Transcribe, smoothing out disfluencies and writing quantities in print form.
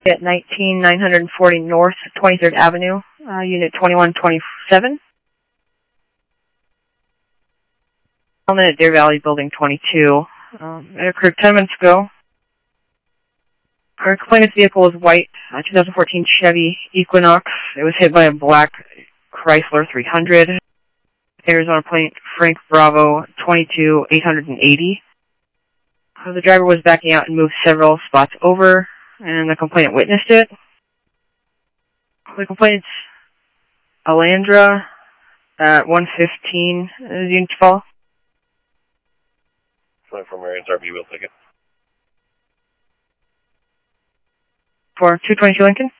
at 19940 North 23rd Avenue, Unit 2127. At Deer Valley Building 22. It occurred 10 minutes ago. Our complainant's vehicle was white, 2014 Chevy Equinox. It was hit by a black Chrysler 300. Arizona plate Frank Bravo 22880. The driver was backing out and moved several spots over, and the complainant witnessed it. The complainant's Alandra at 115 Union Fall. From Marion's RV wheel ticket. For 222 Lincoln.